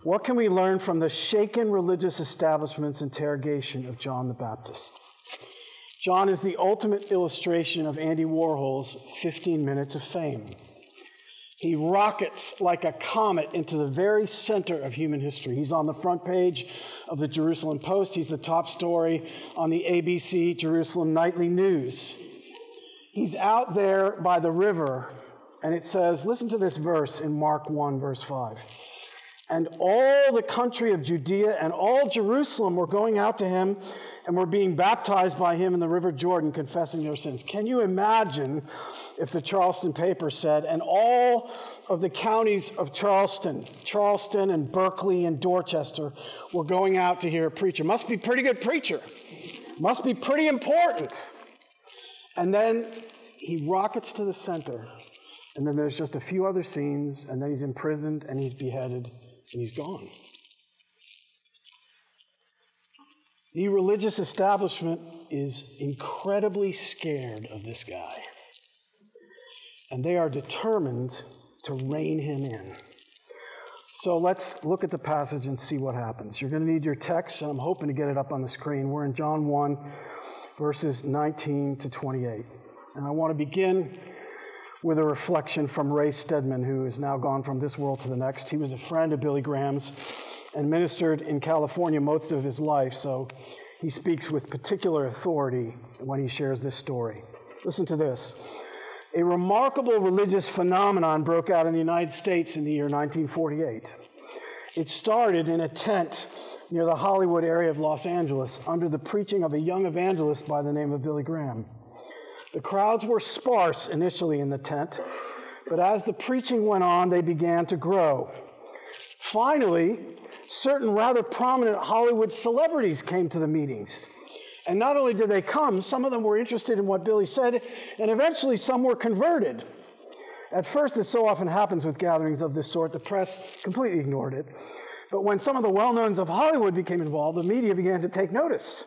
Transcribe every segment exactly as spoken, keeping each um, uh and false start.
What can we learn from the shaken religious establishment's interrogation of John the Baptist? John is the ultimate illustration of Andy Warhol's fifteen minutes of fame. He rockets like a comet into the very center of human history. He's on the front page of the Jerusalem Post. He's the top story on the A B C Jerusalem Nightly News. He's out there by the river, and it says, listen to this verse in Mark one, verse five. And all the country of Judea and all Jerusalem were going out to him and were being baptized by him in the river Jordan, confessing their sins. Can you imagine if the Charleston paper said, and all of the counties of Charleston, Charleston and Berkeley and Dorchester were going out to hear a preacher? Must be a pretty good preacher. Must be pretty important. And then he rockets to the center. And then there's just a few other scenes, and then he's imprisoned and he's beheaded. And he's gone. The religious establishment is incredibly scared of this guy. And they are determined to rein him in. So let's look at the passage and see what happens. You're going to need your text, and I'm hoping to get it up on the screen. We're in John one, verses nineteen to twenty-eight. And I want to begin with a reflection from Ray Stedman, who is now gone from this world to the next. He was a friend of Billy Graham's and ministered in California most of his life, so he speaks with particular authority when he shares this story. Listen to this. A remarkable religious phenomenon broke out in the United States in the year nineteen forty-eight. It started in a tent near the Hollywood area of Los Angeles under the preaching of a young evangelist by the name of Billy Graham. The crowds were sparse initially in the tent, but as the preaching went on, they began to grow. Finally, certain rather prominent Hollywood celebrities came to the meetings. And not only did they come, some of them were interested in what Billy said, and eventually some were converted. At first, as so often happens with gatherings of this sort, the press completely ignored it. But when some of the well-knowns of Hollywood became involved, the media began to take notice.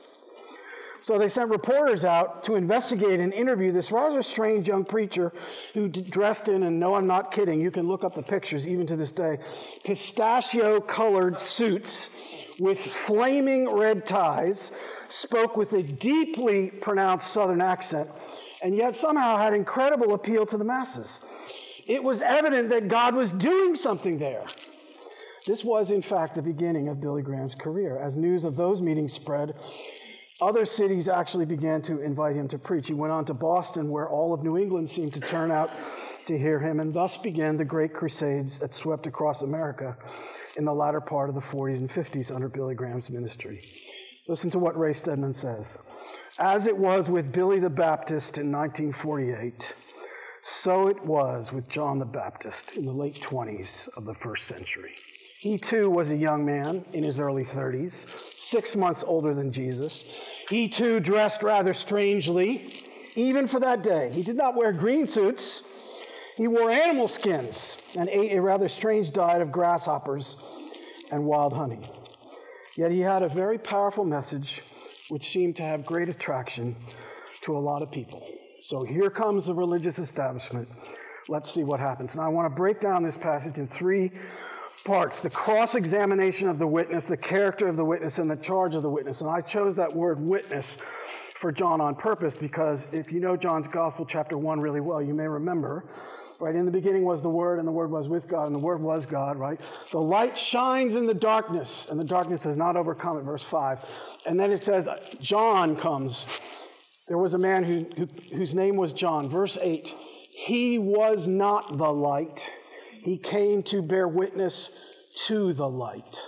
So they sent reporters out to investigate and interview this rather strange young preacher who d- dressed in, and no, I'm not kidding, you can look up the pictures even to this day, pistachio-colored suits with flaming red ties, spoke with a deeply pronounced Southern accent, and yet somehow had incredible appeal to the masses. It was evident that God was doing something there. This was, in fact, the beginning of Billy Graham's career. As news of those meetings spread, other cities actually began to invite him to preach. He went on to Boston, where all of New England seemed to turn out to hear him, and thus began the great crusades that swept across America in the latter part of the forties and fifties under Billy Graham's ministry. Listen to what Ray Stedman says. As it was with Billy the Baptist in nineteen forty-eight, so it was with John the Baptist in the late twenties of the first century. He too was a young man in his early thirties, six months older than Jesus. He too dressed rather strangely, even for that day. He did not wear green suits. He wore animal skins and ate a rather strange diet of grasshoppers and wild honey. Yet he had a very powerful message which seemed to have great attraction to a lot of people. So here comes the religious establishment. Let's see what happens. Now I want to break down this passage in three parts: the cross-examination of the witness, the character of the witness, and the charge of the witness. And I chose that word witness for John on purpose because if you know John's Gospel, chapter one, really well, you may remember, right, in the beginning was the Word, and the Word was with God, and the Word was God, right? The light shines in the darkness, and the darkness has not overcome it, verse five. And then it says, John comes. There was a man who, who, whose name was John. Verse eight, he was not the light. He came to bear witness to the light.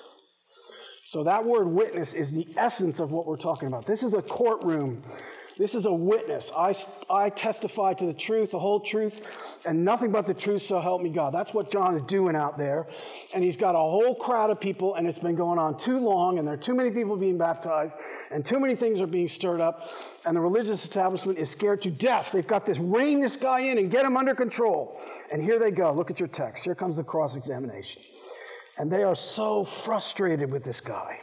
So that word witness is the essence of what we're talking about. This is a courtroom. This is a witness. I, I testify to the truth, the whole truth, and nothing but the truth, so help me God. That's what John is doing out there. And he's got a whole crowd of people, and it's been going on too long, and there are too many people being baptized, and too many things are being stirred up, and the religious establishment is scared to death. They've got this, rein this guy in and get him under control. And here they go. Look at your text. Here comes the cross-examination. And they are so frustrated with this guy.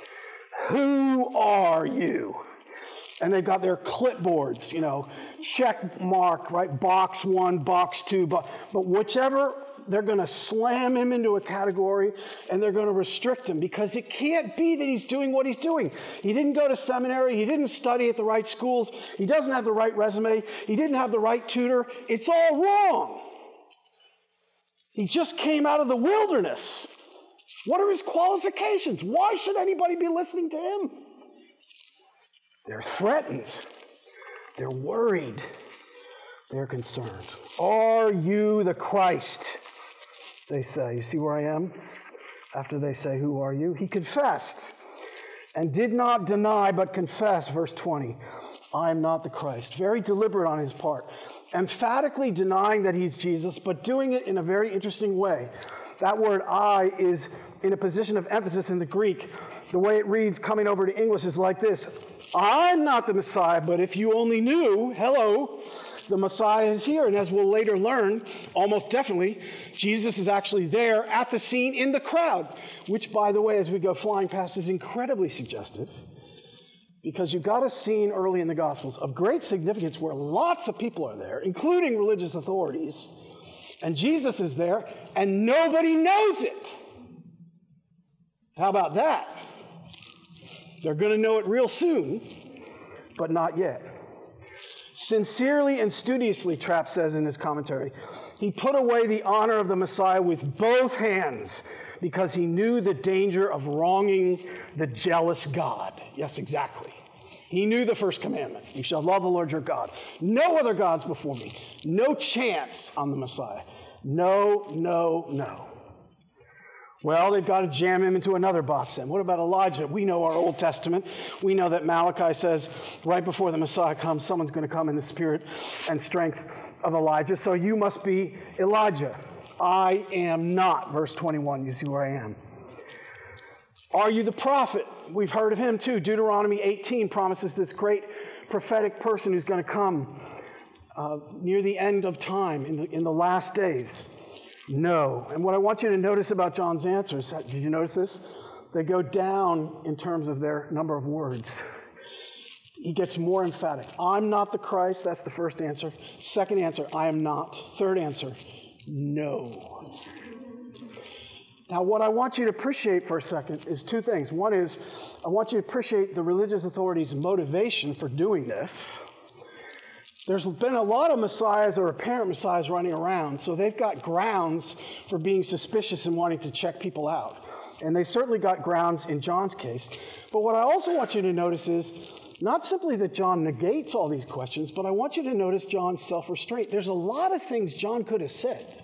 Who are you? And they've got their clipboards, you know, check mark, right? Box one, box two, but, but whichever they're going to slam him into a category and they're going to restrict him because it can't be that he's doing what he's doing. He didn't go to seminary. He didn't study at the right schools. He doesn't have the right resume. He didn't have the right tutor. It's all wrong. He just came out of the wilderness. What are his qualifications? Why should anybody be listening to him? They're threatened. They're worried. They're concerned. Are you the Christ? They say. You see where I am? After they say, who are you? He confessed and did not deny, but confessed, verse twenty, I am not the Christ. Very deliberate on his part. Emphatically denying that he's Jesus, but doing it in a very interesting way. That word I is in a position of emphasis in the Greek. The way it reads coming over to English is like this. I'm not the Messiah, but if you only knew, hello, the Messiah is here. And as we'll later learn, almost definitely, Jesus is actually there at the scene in the crowd, which, by the way, as we go flying past, is incredibly suggestive. Because you've got a scene early in the Gospels of great significance where lots of people are there, including religious authorities, and Jesus is there, and nobody knows it. How about that? They're going to know it real soon, but not yet. Sincerely and studiously, Trapp says in his commentary, he put away the honor of the Messiah with both hands because he knew the danger of wronging the jealous God. Yes, exactly. He knew the first commandment. You shall love the Lord your God. No other gods before me. No chance on the Messiah. No, no, no. Well, they've got to jam him into another box then. What about Elijah? We know our Old Testament. We know that Malachi says right before the Messiah comes, someone's going to come in the spirit and strength of Elijah. So you must be Elijah. I am not. Verse twenty-one, you see where I am. Are you the prophet? We've heard of him too. Deuteronomy eighteen promises this great prophetic person who's going to come uh, near the end of time, in the, in the last days. No. And what I want you to notice about John's answers, did you notice this? They go down in terms of their number of words. He gets more emphatic. I'm not the Christ. That's the first answer. Second answer, I am not. Third answer, no. Now, what I want you to appreciate for a second is two things. One is, I want you to appreciate the religious authorities' motivation for doing this. There's been a lot of messiahs or apparent messiahs running around, so they've got grounds for being suspicious and wanting to check people out. And they certainly got grounds in John's case. But what I also want you to notice is not simply that John negates all these questions, but I want you to notice John's self-restraint. There's a lot of things John could have said.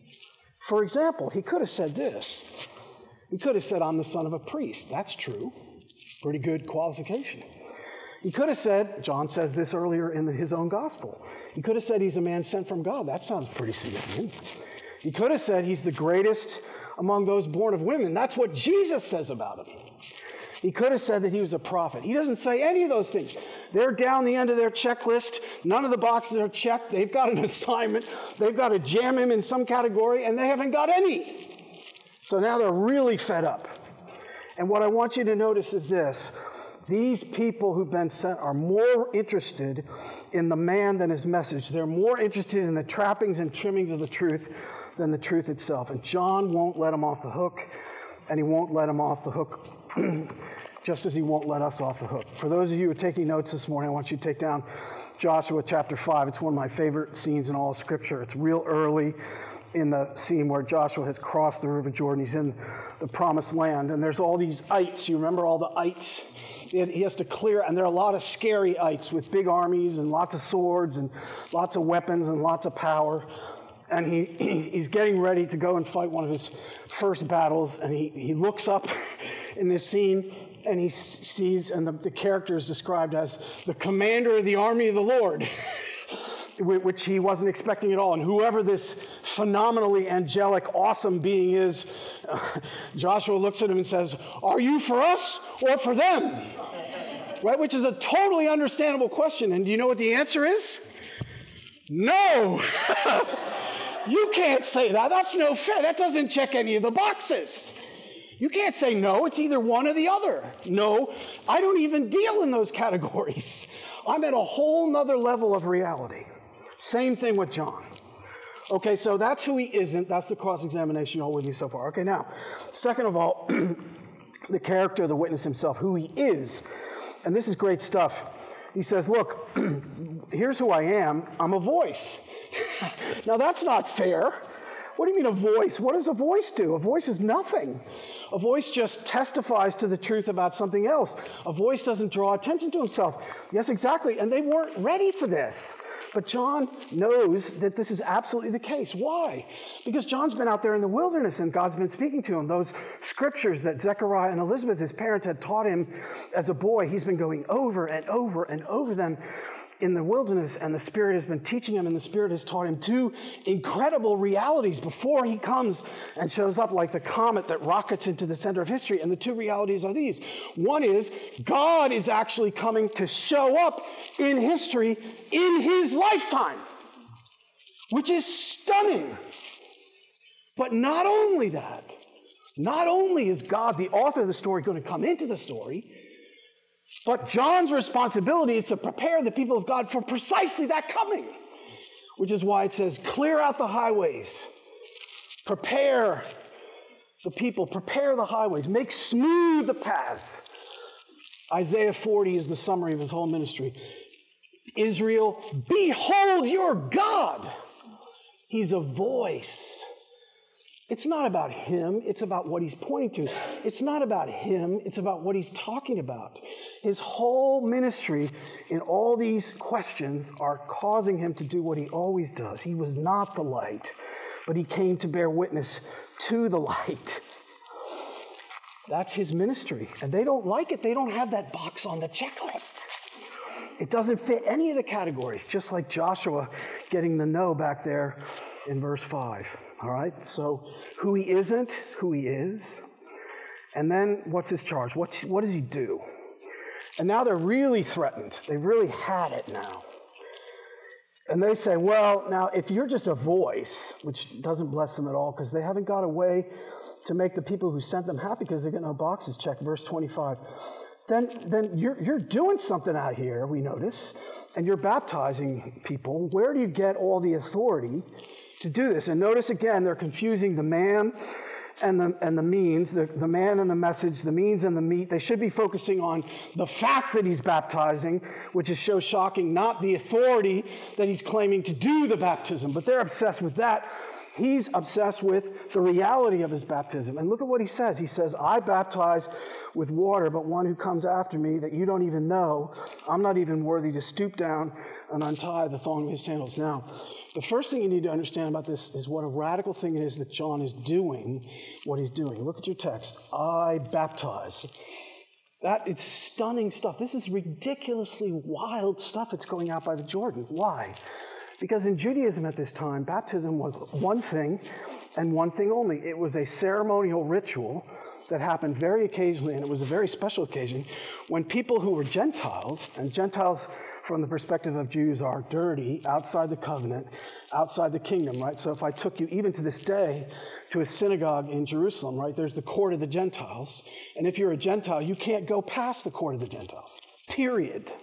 For example, he could have said this. He could have said, I'm the son of a priest. That's true. Pretty good qualification. He could have said, John says this earlier in the, his own gospel. He could have said he's a man sent from God. That sounds pretty significant. He could have said he's the greatest among those born of women. That's what Jesus says about him. He could have said that he was a prophet. He doesn't say any of those things. They're down the end of their checklist. None of the boxes are checked. They've got an assignment. They've got to jam him in some category, and they haven't got any. So now they're really fed up. And what I want you to notice is this. These people who've been sent are more interested in the man than his message. They're more interested in the trappings and trimmings of the truth than the truth itself. And John won't let them off the hook, and he won't let them off the hook just as he won't let us off the hook. For those of you who are taking notes this morning, I want you to take down Joshua chapter five. It's one of my favorite scenes in all of Scripture. It's real early in the scene where Joshua has crossed the River Jordan. He's in the promised land, and there's all these ites. You remember all the ites? He has to clear, and there are a lot of scary ites with big armies and lots of swords and lots of weapons and lots of power. And he he's getting ready to go and fight one of his first battles, and he, he looks up in this scene, and he sees, and the, the character is described as the commander of the army of the Lord, which he wasn't expecting at all. And whoever this phenomenally angelic, awesome being is, uh, Joshua looks at him and says, are you for us or for them? Right, which is a totally understandable question. And do you know what the answer is? No. You can't say that. That's no fair. That doesn't check any of the boxes. You can't say no. It's either one or the other. No, I don't even deal in those categories. I'm at a whole nother level of reality. Same thing with John. Okay, so that's who he isn't. That's the cross-examination. You all with me so far? Okay, now, second of all, the character of the witness himself, who he is. And this is great stuff. He says, look, here's who I am. I'm a voice. Now, that's not fair. What do you mean a voice? What does a voice do? A voice is nothing. A voice just testifies to the truth about something else. A voice doesn't draw attention to himself. Yes, exactly. And they weren't ready for this. But John knows that this is absolutely the case. Why? Because John's been out there in the wilderness and God's been speaking to him. Those scriptures that Zechariah and Elizabeth, his parents, had taught him as a boy, he's been going over and over and over them in the wilderness, and the Spirit has been teaching him, and the Spirit has taught him two incredible realities before he comes and shows up like the comet that rockets into the center of history. And the two realities are these. One is God is actually coming to show up in history in his lifetime, which is stunning. But not only that, not only is God, the author of the story, going to come into the story, but John's responsibility is to prepare the people of God for precisely that coming, which is why it says, clear out the highways, prepare the people, prepare the highways, make smooth the paths. Isaiah forty is the summary of his whole ministry. Israel, behold your God. He's a voice. It's not about him, it's about what he's pointing to. It's not about him, it's about what he's talking about. His whole ministry in all these questions are causing him to do what he always does. He was not the light, but he came to bear witness to the light. That's his ministry. And they don't like it. They don't have that box on the checklist. It doesn't fit any of the categories, just like Joshua getting the no back there in verse five. All right, so who he isn't, who he is, and then what's his charge? What, what does he do? And now they're really threatened. They've really had it now. And they say, well, now, if you're just a voice, which doesn't bless them at all, because they haven't got a way to make the people who sent them happy because they get no boxes checked, verse twenty-five, then, then you're, you're doing something out here, we notice, and you're baptizing people. Where do you get all the authority to do this? And notice again, they're confusing the man and the and the means, the, the man and the message, the means and the meat. They should be focusing on the fact that he's baptizing, which is so shocking, not the authority that he's claiming to do the baptism. But they're obsessed with that. He's obsessed with the reality of his baptism. And look at what he says. He says, I baptize with water, but one who comes after me that you don't even know, I'm not even worthy to stoop down and untie the thong of his sandals. Now, the first thing you need to understand about this is what a radical thing it is that John is doing, what he's doing. Look at your text. I baptize. That, it's stunning stuff. This is ridiculously wild stuff that's going out by the Jordan. Why? Because in Judaism at this time, baptism was one thing and one thing only. It was a ceremonial ritual that happened very occasionally, and it was a very special occasion when people who were Gentiles, and Gentiles from the perspective of Jews are dirty, outside the covenant, outside the kingdom, right? So if I took you even to this day to a synagogue in Jerusalem, right, there's the court of the Gentiles, and if you're a Gentile, you can't go past the court of the Gentiles, period,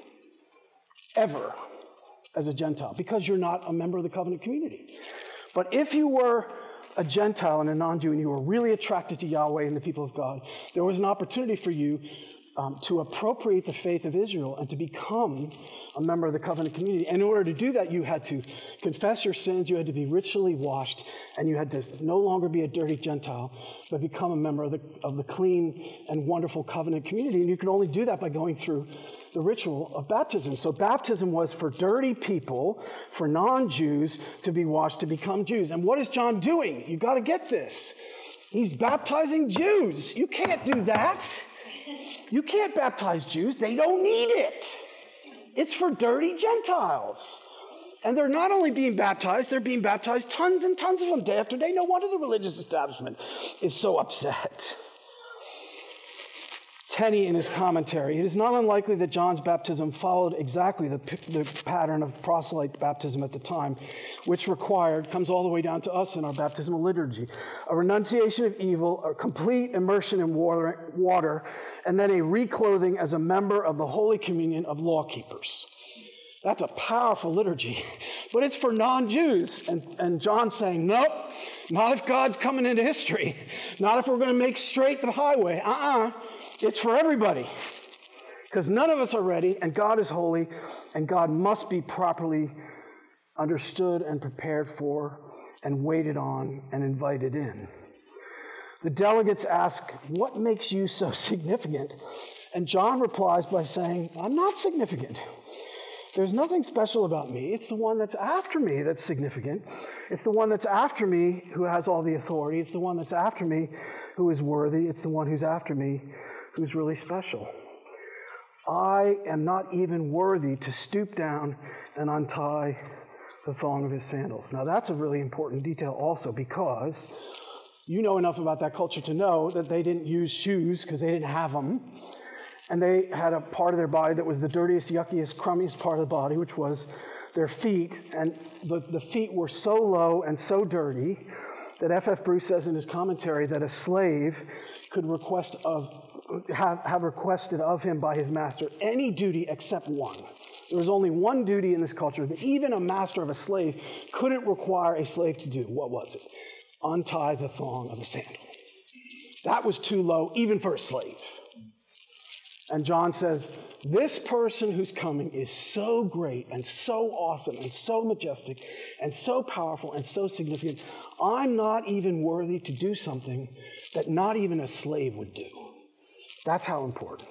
ever. As a Gentile, because you're not a member of the covenant community. But if you were a Gentile and a non-Jew and you were really attracted to Yahweh and the people of God, there was an opportunity for you um, to appropriate the faith of Israel and to become a member of the covenant community. And in order to do that, you had to confess your sins, you had to be ritually washed, and you had to no longer be a dirty Gentile, but become a member of the, of the clean and wonderful covenant community. And you could only do that by going through the ritual of baptism. So baptism was for dirty people, for non-Jews, to be washed, to become Jews. And what is John doing? You've got to get this. He's baptizing Jews. You can't do that. You can't baptize Jews. They don't need it. It's for dirty Gentiles. And they're not only being baptized, they're being baptized tons and tons of them day after day. No wonder the religious establishment is so upset. Tenney, in his commentary, it is not unlikely that John's baptism followed exactly the, the pattern of proselyte baptism at the time, which required, comes all the way down to us in our baptismal liturgy, a renunciation of evil, a complete immersion in water, water, and then a reclothing as a member of the Holy Communion of law keepers. That's a powerful liturgy, but it's for non-Jews. And, and John's saying, nope, not if God's coming into history. Not if we're going to make straight the highway. Uh-uh. It's for everybody. Because none of us are ready, and God is holy, and God must be properly understood and prepared for and waited on and invited in. The delegates ask, what makes you so significant? And John replies by saying, I'm not significant. There's nothing special about me. It's the one that's after me that's significant. It's the one that's after me who has all the authority. It's the one that's after me who is worthy. It's the one who's after me who's really special. I am not even worthy to stoop down and untie the thong of his sandals. Now that's a really important detail also, because you know enough about that culture to know that they didn't use shoes because they didn't have them. And they had a part of their body that was the dirtiest, yuckiest, crummiest part of the body, which was their feet. And the, the feet were so low and so dirty that F F Bruce says in his commentary that a slave could request of, have, have requested of him by his master any duty except one. There was only one duty in this culture that even a master of a slave couldn't require a slave to do. What was it? Untie the thong of a sandal. That was too low even for a slave. And John says, this person who's coming is so great and so awesome and so majestic and so powerful and so significant. I'm not even worthy to do something that not even a slave would do. That's how important.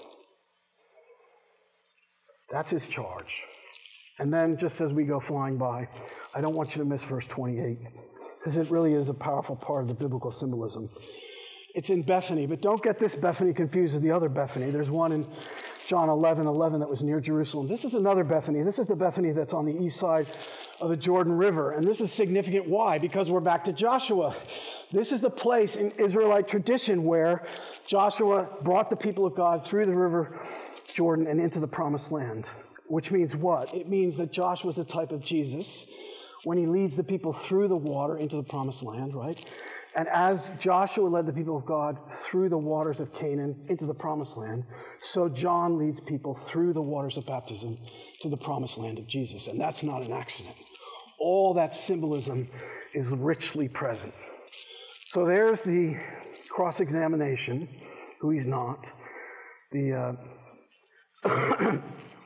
That's his charge. And then just as we go flying by, I don't want you to miss verse twenty-eight, because it really is a powerful part of the biblical symbolism. It's in Bethany, but don't get this Bethany confused with the other Bethany. There's one in John eleven eleven that was near Jerusalem. This is another Bethany. This is the Bethany that's on the east side of the Jordan River. And this is significant. Why? Because we're back to Joshua. This is the place in Israelite tradition where Joshua brought the people of God through the river Jordan and into the promised land. Which means what? It means that Joshua is a type of Jesus when he leads the people through the water into the promised land, right? And as Joshua led the people of God through the waters of Canaan into the promised land, so John leads people through the waters of baptism to the promised land of Jesus. And that's not an accident. All that symbolism is richly present. So there's the cross-examination, who he's not. The, uh,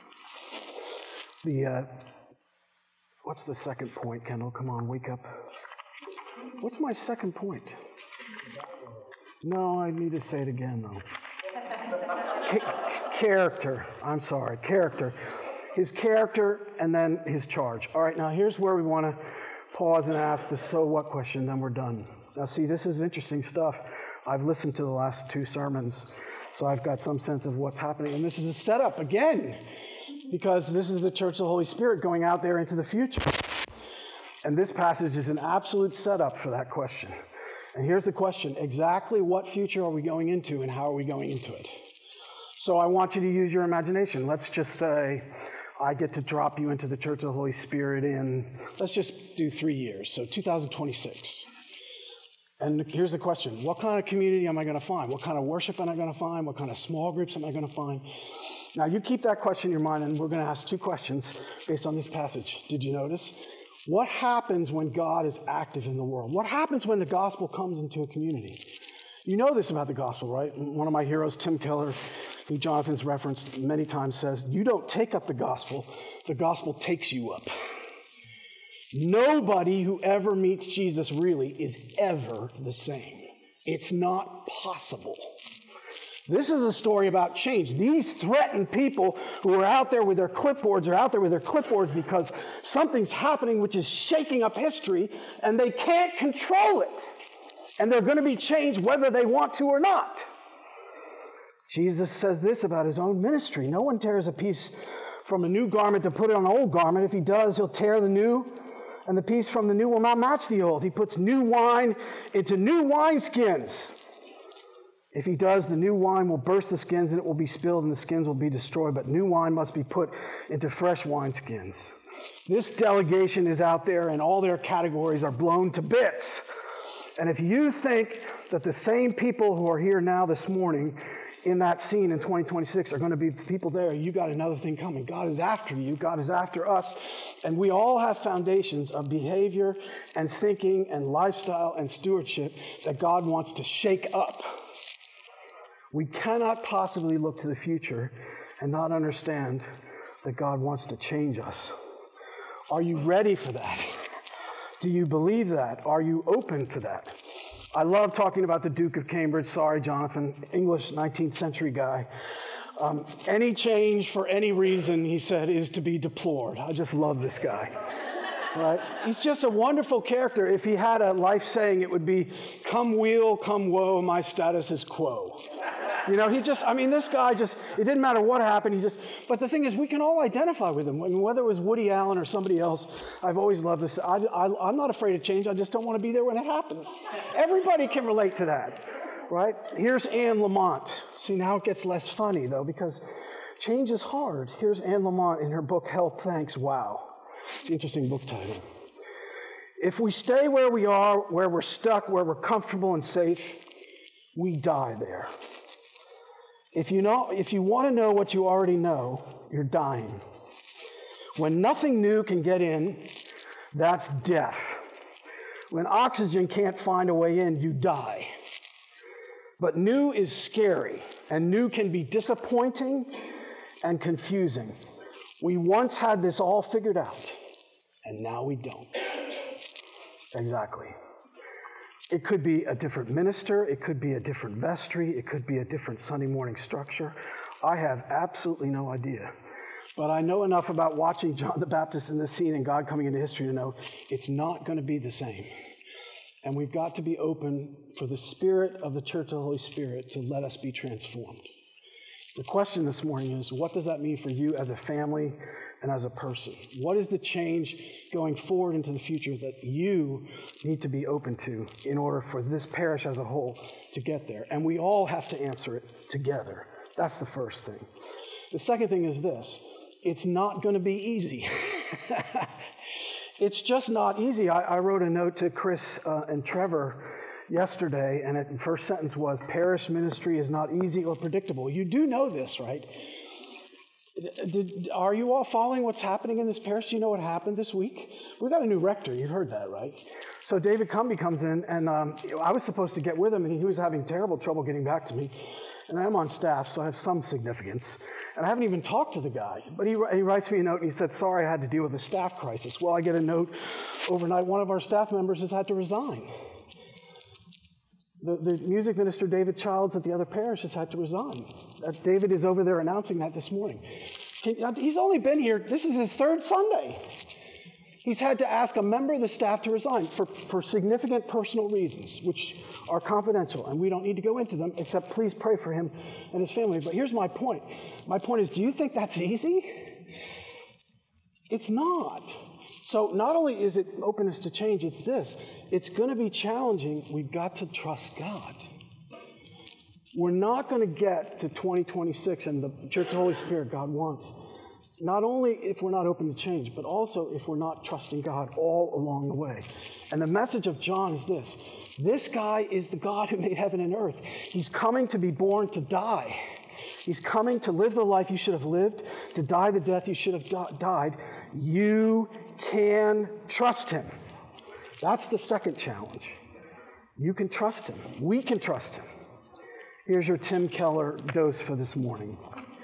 the uh, what's the second point, Kendall? Come on, wake up. What's my second point? No, I need to say it again, though. Ca- character. I'm sorry. Character. His character and then his charge. All right, now here's where we want to pause and ask the so what question, then we're done. Now, see, this is interesting stuff. I've listened to the last two sermons, so I've got some sense of what's happening. And this is a setup, again, because this is the Church of the Holy Spirit going out there into the future. And this passage is an absolute setup for that question. And here's the question. Exactly what future are we going into and how are we going into it? So I want you to use your imagination. Let's just say I get to drop you into the Church of the Holy Spirit in, let's just do three years, so two thousand twenty-six. And here's the question. What kind of community am I going to find? What kind of worship am I going to find? What kind of small groups am I going to find? Now, you keep that question in your mind, and we're going to ask two questions based on this passage. Did you notice? What happens when God is active in the world? What happens when the gospel comes into a community? You know this about the gospel, right? One of my heroes, Tim Keller, who Jonathan's referenced many times, says, you don't take up the gospel, the gospel takes you up. Nobody who ever meets Jesus really is ever the same. It's not possible. This is a story about change. These threatened people who are out there with their clipboards are out there with their clipboards because something's happening which is shaking up history, and they can't control it. And they're going to be changed whether they want to or not. Jesus says this about his own ministry. No one tears a piece from a new garment to put it on an old garment. If he does, he'll tear the new, and the piece from the new will not match the old. He puts new wine into new wineskins. If he does, the new wine will burst the skins, and it will be spilled, and the skins will be destroyed. But new wine must be put into fresh wineskins. This delegation is out there, and all their categories are blown to bits. And if you think that the same people who are here now this morning in that scene in twenty twenty-six are going to be the people there, you got another thing coming. God is after you. God is after us. And we all have foundations of behavior and thinking and lifestyle and stewardship that God wants to shake up. We cannot possibly look to the future and not understand that God wants to change us. Are you ready for that? Do you believe that? Are you open to that? I love talking about the Duke of Cambridge. Sorry, Jonathan, English nineteenth century guy. Um, any change for any reason, he said, is to be deplored. I just love this guy. Right? He's just a wonderful character. If he had a life saying, it would be, come weal, come woe, my status is quo. You know, he just, I mean, this guy just, it didn't matter what happened, he just, but the thing is, we can all identify with him. I mean, whether it was Woody Allen or somebody else, I've always loved this. I, I, I'm not afraid of change, I just don't want to be there when it happens. Everybody can relate to that, right? Here's Anne Lamott. See, now it gets less funny, though, because change is hard. Here's Anne Lamott in her book, Help, Thanks, Wow. Interesting book title. If we stay where we are, where we're stuck, where we're comfortable and safe, we die there. If you know, if you want to know what you already know, you're dying. When nothing new can get in, that's death. When oxygen can't find a way in, you die. But new is scary, and new can be disappointing and confusing. We once had this all figured out, and now we don't. Exactly. It could be a different minister, it could be a different vestry, it could be a different Sunday morning structure. I have absolutely no idea. But I know enough about watching John the Baptist in this scene and God coming into history to know it's not going to be the same. And we've got to be open for the Spirit of the Church of the Holy Spirit to let us be transformed. The question this morning is, what does that mean for you as a family and as a person? What is the change going forward into the future that you need to be open to in order for this parish as a whole to get there? And we all have to answer it together. That's the first thing. The second thing is this. It's not going to be easy. It's just not easy. I, I wrote a note to Chris uh, and Trevor yesterday, and the first sentence was, parish ministry is not easy or predictable. You do know this, right? Did, are you all following what's happening in this parish? Do you know what happened this week? We got a new rector. You heard that, right? So David Cumby comes in, and um, I was supposed to get with him, and he was having terrible trouble getting back to me. And I'm on staff, so I have some significance. And I haven't even talked to the guy. But he, he writes me a note, and he said, sorry, I had to deal with a staff crisis. Well, I get a note overnight. One of our staff members has had to resign. The, the music minister, David Childs, at the other parish has had to resign. Uh, David is over there announcing that this morning. Can, he's only been here, this is his third Sunday. He's had to ask a member of the staff to resign for, for significant personal reasons, which are confidential, and we don't need to go into them, except please pray for him and his family. But here's my point. My point is, do you think that's easy? It's not. So not only is it openness to change, it's this. It's going to be challenging. We've got to trust God. We're not going to get to twenty twenty-six and the Church of the Holy Spirit God wants, not only if we're not open to change, but also if we're not trusting God all along the way. And the message of John is this. This guy is the God who made heaven and earth. He's coming to be born to die. He's coming to live the life you should have lived, to die the death you should have di- died. You can trust him. That's the second challenge. You can trust him. We can trust him. Here's your Tim Keller dose for this morning.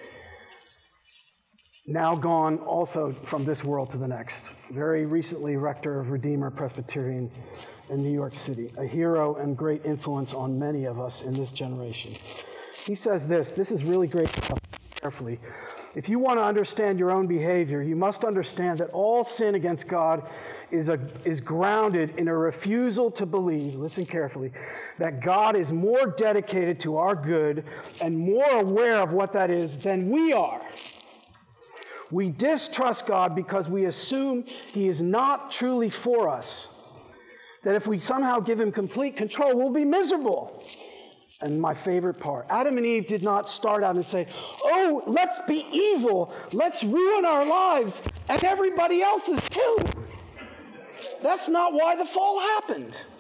Now gone also from this world to the next. Very recently, rector of Redeemer Presbyterian in New York City, a hero and great influence on many of us in this generation. He says this, this is really great stuff, carefully. If you want to understand your own behavior, you must understand that all sin against God is, a, is grounded in a refusal to believe, listen carefully, that God is more dedicated to our good and more aware of what that is than we are. We distrust God because we assume he is not truly for us, that if we somehow give him complete control, we'll be miserable. And my favorite part, Adam and Eve did not start out and say, oh, let's be evil, let's ruin our lives, and everybody else's too. That's not why the fall happened.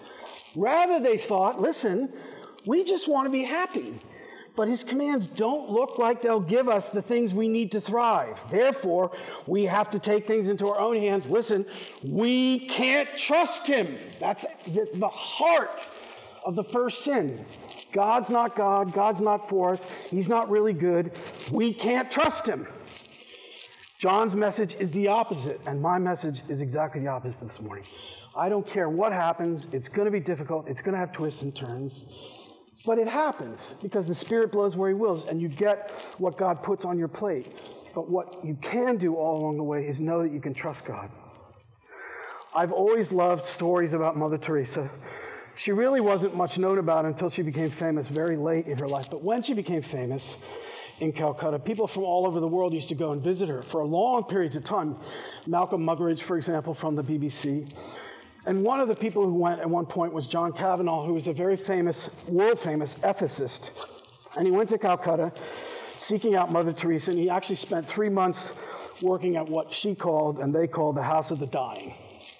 Rather, they thought, listen, we just want to be happy. But his commands don't look like they'll give us the things we need to thrive. Therefore, we have to take things into our own hands. Listen, we can't trust him. That's the heart of the first sin. God's not God. God's not for us. He's not really good. We can't trust him. John's message is the opposite, and my message is exactly the opposite this morning. I don't care what happens. It's going to be difficult. It's going to have twists and turns. But it happens because the Spirit blows where he wills, and you get what God puts on your plate. But what you can do all along the way is know that you can trust God. I've always loved stories about Mother Teresa. She really wasn't much known about until she became famous very late in her life. But when she became famous in Calcutta, people from all over the world used to go and visit her for long periods of time. Malcolm Muggeridge, for example, from the B B C. And one of the people who went at one point was John Kavanaugh, who was a very famous, world-famous ethicist. And he went to Calcutta seeking out Mother Teresa, and he actually spent three months working at what she called, and they called, the House of the Dying.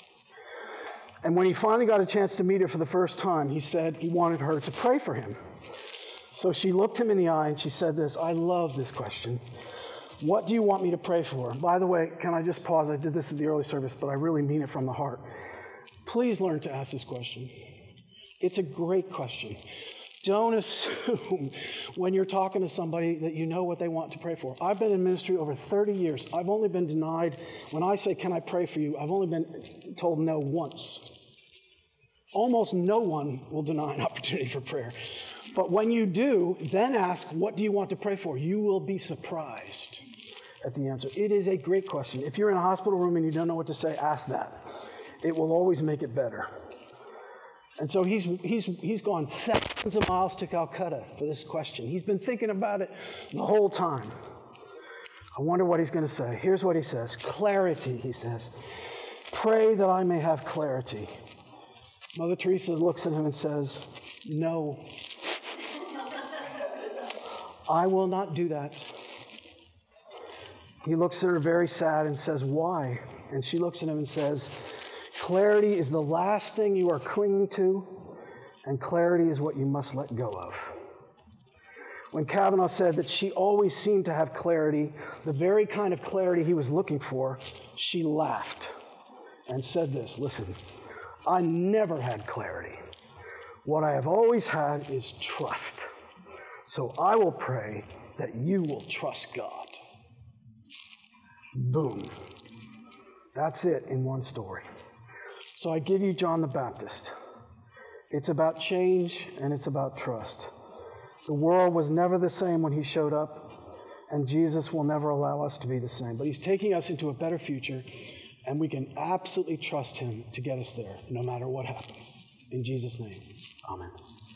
And when he finally got a chance to meet her for the first time, he said he wanted her to pray for him. So she looked him in the eye, and she said this, I love this question. What do you want me to pray for? By the way, can I just pause? I did this at the early service, but I really mean it from the heart. Please learn to ask this question. It's a great question. Don't assume when you're talking to somebody that you know what they want to pray for. I've been in ministry over thirty years. I've only been denied, when I say, can I pray for you, I've only been told no once. Almost no one will deny an opportunity for prayer. But when you do, then ask, what do you want to pray for? You will be surprised at the answer. It is a great question. If you're in a hospital room and you don't know what to say, ask that. It will always make it better. And so he's he's he's gone thousands of miles to Calcutta for this question. He's been thinking about it the whole time. I wonder what he's going to say. Here's what he says. Clarity, he says. Pray that I may have clarity. Mother Teresa looks at him and says, no, I will not do that. He looks at her very sad and says, why? And she looks at him and says, clarity is the last thing you are clinging to, and clarity is what you must let go of. When Kavanaugh said that she always seemed to have clarity, the very kind of clarity he was looking for, she laughed and said this, listen, I never had clarity. What I have always had is trust. So I will pray that you will trust God. Boom. That's it in one story. So I give you John the Baptist. It's about change and it's about trust. The world was never the same when he showed up, and Jesus will never allow us to be the same. But he's taking us into a better future, and we can absolutely trust him to get us there, no matter what happens. In Jesus' name, amen.